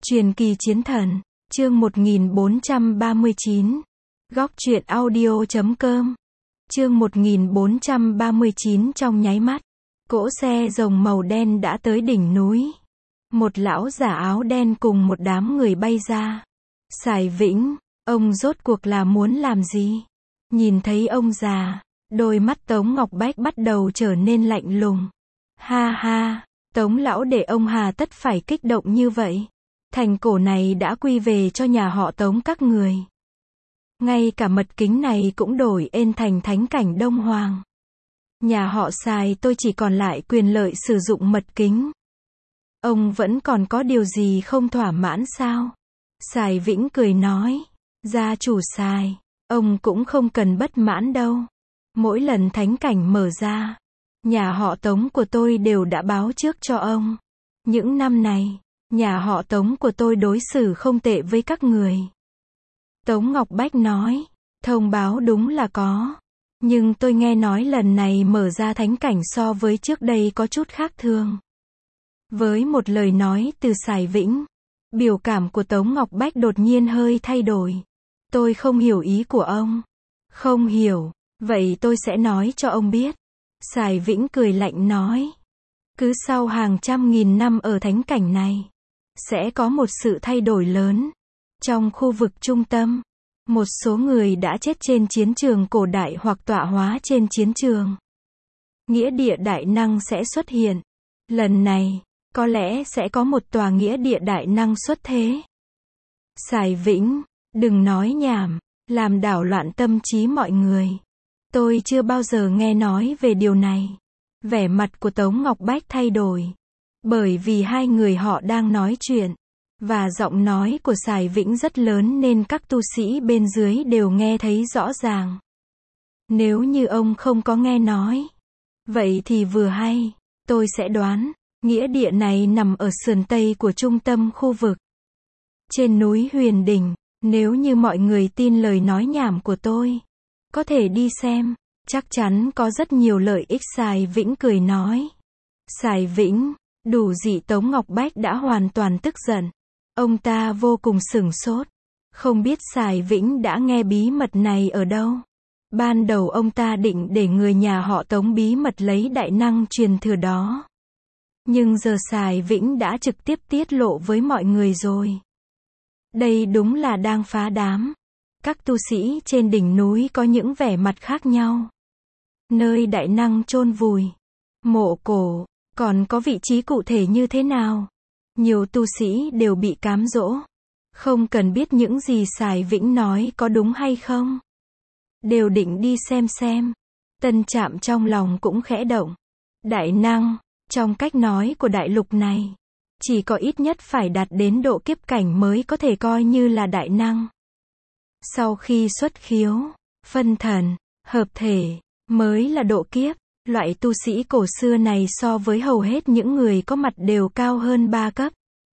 Truyền kỳ chiến thần, chương 1439. Góc truyện audio.com. Chương 1439 trong nháy mắt. Cỗ xe rồng màu đen đã tới đỉnh núi. Một lão giả áo đen cùng một đám người bay ra. Sài Vĩnh, ông rốt cuộc là muốn làm gì? Nhìn thấy ông già, đôi mắt Tống Ngọc Bách bắt đầu trở nên lạnh lùng. Ha ha, Tống lão để ông hà tất phải kích động như vậy. Thành cổ này đã quy về cho nhà họ Tống các người. Ngay cả mật kính này cũng đổi ên thành thánh cảnh Đông Hoàng. Nhà họ Sài tôi chỉ còn lại quyền lợi sử dụng mật kính. Ông vẫn còn có điều gì không thỏa mãn sao? Sài Vĩnh cười nói. Gia chủ Sài, ông cũng không cần bất mãn đâu. Mỗi lần thánh cảnh mở ra, nhà họ Tống của tôi đều đã báo trước cho ông. Những năm này, nhà họ Tống của tôi đối xử không tệ với các người. Tống Ngọc Bách nói, thông báo đúng là có. Nhưng tôi nghe nói lần này mở ra thánh cảnh so với trước đây có chút khác thường. Với một lời nói từ Sài Vĩnh, biểu cảm của Tống Ngọc Bách đột nhiên hơi thay đổi. Tôi không hiểu ý của ông. Không hiểu, vậy tôi sẽ nói cho ông biết. Sài Vĩnh cười lạnh nói. Cứ sau hàng trăm nghìn năm ở thánh cảnh này, sẽ có một sự thay đổi lớn. Trong khu vực trung tâm, một số người đã chết trên chiến trường cổ đại hoặc tọa hóa trên chiến trường. Nghĩa địa đại năng sẽ xuất hiện. Lần này, có lẽ sẽ có một tòa nghĩa địa đại năng xuất thế. Sài Vĩnh, đừng nói nhảm, làm đảo loạn tâm trí mọi người. Tôi chưa bao giờ nghe nói về điều này. Vẻ mặt của Tống Ngọc Bách thay đổi. Bởi vì hai người họ đang nói chuyện. Và giọng nói của Sài Vĩnh rất lớn nên các tu sĩ bên dưới đều nghe thấy rõ ràng. Nếu như ông không có nghe nói, vậy thì vừa hay, tôi sẽ đoán, nghĩa địa này nằm ở sườn tây của trung tâm khu vực. Trên núi Huyền Đỉnh, nếu như mọi người tin lời nói nhảm của tôi, có thể đi xem, chắc chắn có rất nhiều lợi ích. Sài Vĩnh cười nói. Sài Vĩnh, đủ dị. Tống Ngọc Bách đã hoàn toàn tức giận. Ông ta vô cùng sửng sốt. Không biết Sài Vĩnh đã nghe bí mật này ở đâu. Ban đầu ông ta định để người nhà họ Tống bí mật lấy đại năng truyền thừa đó. Nhưng giờ Sài Vĩnh đã trực tiếp tiết lộ với mọi người rồi. Đây đúng là đang phá đám. Các tu sĩ trên đỉnh núi có những vẻ mặt khác nhau. Nơi đại năng chôn vùi, mộ cổ, còn có vị trí cụ thể như thế nào? Nhiều tu sĩ đều bị cám dỗ. Không cần biết những gì Sài Vĩnh nói có đúng hay không. Đều định đi xem. Tân Trạm trong lòng cũng khẽ động. Đại năng, trong cách nói của đại lục này, chỉ có ít nhất phải đạt đến độ kiếp cảnh mới có thể coi như là đại năng. Sau khi xuất khiếu, phân thần, hợp thể, mới là độ kiếp. Loại tu sĩ cổ xưa này so với hầu hết những người có mặt đều cao hơn 3 cấp.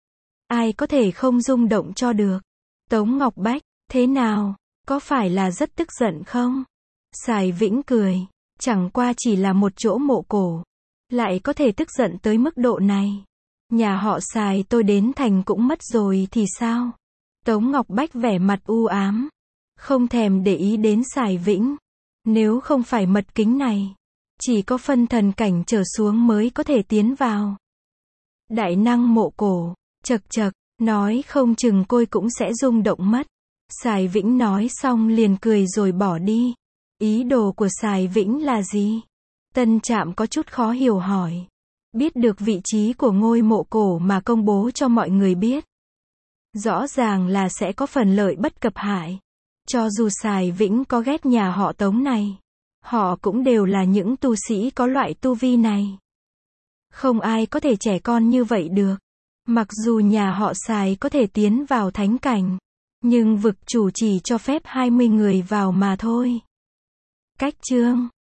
Ai có thể không rung động cho được? Tống Ngọc Bách, thế nào? Có phải là rất tức giận không? Sài Vĩnh cười. Chẳng qua chỉ là một chỗ mộ cổ. Lại có thể tức giận tới mức độ này. Nhà họ Sài tôi đến thành cũng mất rồi thì sao? Tống Ngọc Bách vẻ mặt u ám. Không thèm để ý đến Sài Vĩnh. Nếu không phải mật kính này, chỉ có phân thần cảnh trở xuống mới có thể tiến vào. Đại năng mộ cổ, chậc chậc, nói không chừng tôi cũng sẽ rung động mất. Sài Vĩnh nói xong liền cười rồi bỏ đi. Ý đồ của Sài Vĩnh là gì? Tân Trạm có chút khó hiểu hỏi. Biết được vị trí của ngôi mộ cổ mà công bố cho mọi người biết. Rõ ràng là sẽ có phần lợi bất cập hại. Cho dù Sài Vĩnh có ghét nhà họ Tống này, họ cũng đều là những tu sĩ có loại tu vi này. Không ai có thể trẻ con như vậy được. Mặc dù nhà họ Sài có thể tiến vào thánh cảnh, nhưng vực chủ chỉ cho phép 20 người vào mà thôi. Cách chương